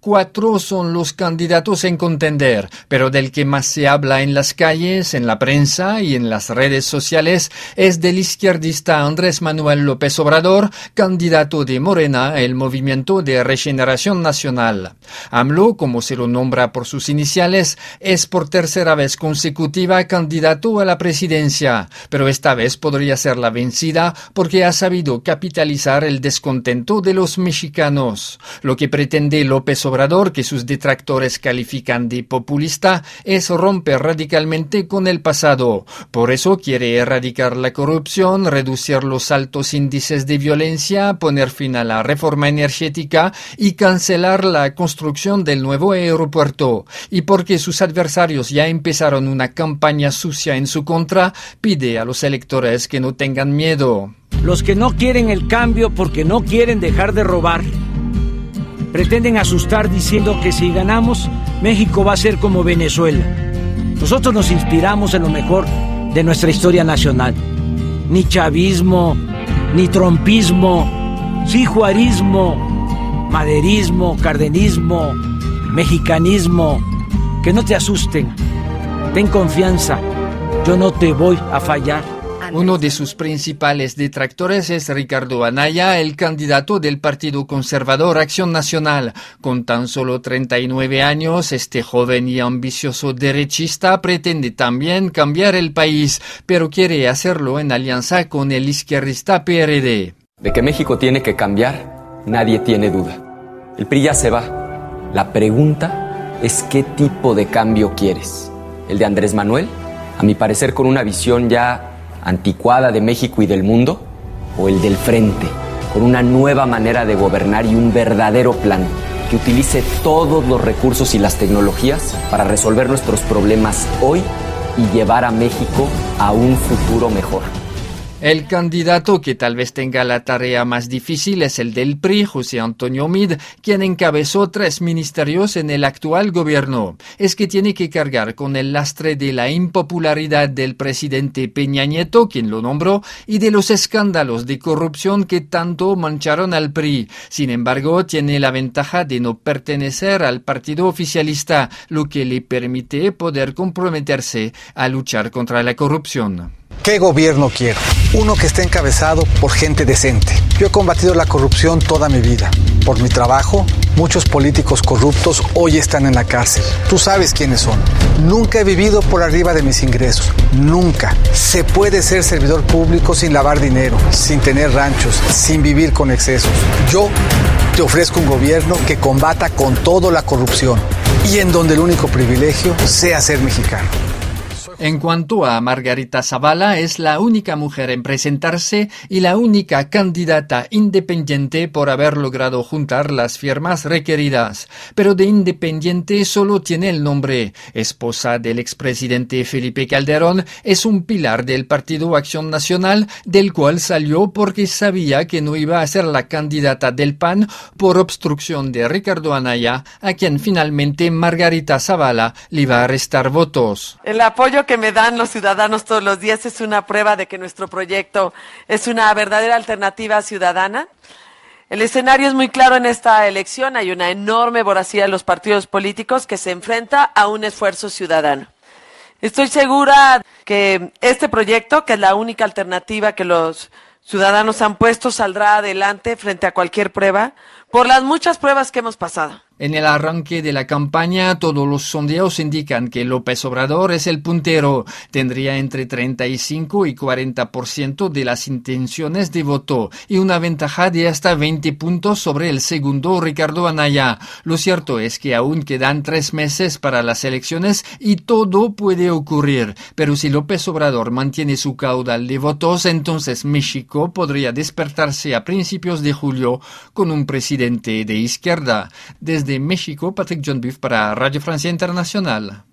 4 son los candidatos en contender, pero del que más se habla en las calles, en la prensa y en las redes sociales es del izquierdista Andrés Manuel López Obrador, candidato de Morena, el Movimiento de Regeneración Nacional. AMLO, como se lo nombra por sus iniciales, es por tercera vez consecutiva candidato a la presidencia, pero esta vez podría ser la vencida porque ha sabido capitalizar el descontento de los mexicanos. Lo que pretende López Obrador, que sus detractores califican de populista, es romper radicalmente con el pasado. Por eso quiere erradicar la corrupción, reducir los altos índices de violencia, poner fin a la reforma energética y cancelar la construcción del nuevo aeropuerto. Y porque sus adversarios ya empezaron una campaña sucia en su contra, pide a los electores que no tengan miedo. Los que no quieren el cambio porque no quieren dejar de robar, pretenden asustar diciendo que si ganamos, México va a ser como Venezuela. Nosotros nos inspiramos en lo mejor de nuestra historia nacional. Ni chavismo, ni trompismo, sí juarismo, maderismo, cardenismo, mexicanismo. Que no te asusten, ten confianza, yo no te voy a fallar. Uno de sus principales detractores es Ricardo Anaya, el candidato del Partido Conservador Acción Nacional. Con tan solo 39 años, este joven y ambicioso derechista pretende también cambiar el país, pero quiere hacerlo en alianza con el izquierdista PRD. De que México tiene que cambiar, nadie tiene duda. El PRI ya se va. La pregunta es ¿qué tipo de cambio quieres? ¿El de Andrés Manuel? A mi parecer, con una visión ya anticuada de México y del mundo, o el del frente, con una nueva manera de gobernar y un verdadero plan que utilice todos los recursos y las tecnologías para resolver nuestros problemas hoy y llevar a México a un futuro mejor. El candidato que tal vez tenga la tarea más difícil es el del PRI, José Antonio Meade, quien encabezó 3 ministerios en el actual gobierno. Es que tiene que cargar con el lastre de la impopularidad del presidente Peña Nieto, quien lo nombró, y de los escándalos de corrupción que tanto mancharon al PRI. Sin embargo, tiene la ventaja de no pertenecer al partido oficialista, lo que le permite poder comprometerse a luchar contra la corrupción. ¿Qué gobierno quiero? Uno que esté encabezado por gente decente. Yo he combatido la corrupción toda mi vida. Por mi trabajo, muchos políticos corruptos hoy están en la cárcel. Tú sabes quiénes son. Nunca he vivido por arriba de mis ingresos. Nunca. Se puede ser servidor público sin lavar dinero, sin tener ranchos, sin vivir con excesos. Yo te ofrezco un gobierno que combata con todo la corrupción y en donde el único privilegio sea ser mexicano. En cuanto a Margarita Zavala, es la única mujer en presentarse y la única candidata independiente por haber logrado juntar las firmas requeridas. Pero de independiente solo tiene el nombre. Esposa del expresidente Felipe Calderón, es un pilar del Partido Acción Nacional, del cual salió porque sabía que no iba a ser la candidata del PAN por obstrucción de Ricardo Anaya, a quien finalmente Margarita Zavala le iba a restar votos. El apoyo que me dan los ciudadanos todos los días es una prueba de que nuestro proyecto es una verdadera alternativa ciudadana. El escenario es muy claro en esta elección. Hay una enorme voracidad de los partidos políticos que se enfrenta a un esfuerzo ciudadano. Estoy segura que este proyecto, que es la única alternativa que los ciudadanos han puesto, saldrá adelante frente a cualquier prueba, por las muchas pruebas que hemos pasado. En el arranque de la campaña, todos los sondeos indican que López Obrador es el puntero. Tendría entre 35 y 40% de las intenciones de voto y una ventaja de hasta 20 puntos sobre el segundo, Ricardo Anaya. Lo cierto es que aún quedan 3 meses para las elecciones y todo puede ocurrir. Pero si López Obrador mantiene su caudal de votos, entonces México podría despertarse a principios de julio con un presidente de izquierda. Desde México, Patrick John Biff para Radio Francia Internacional.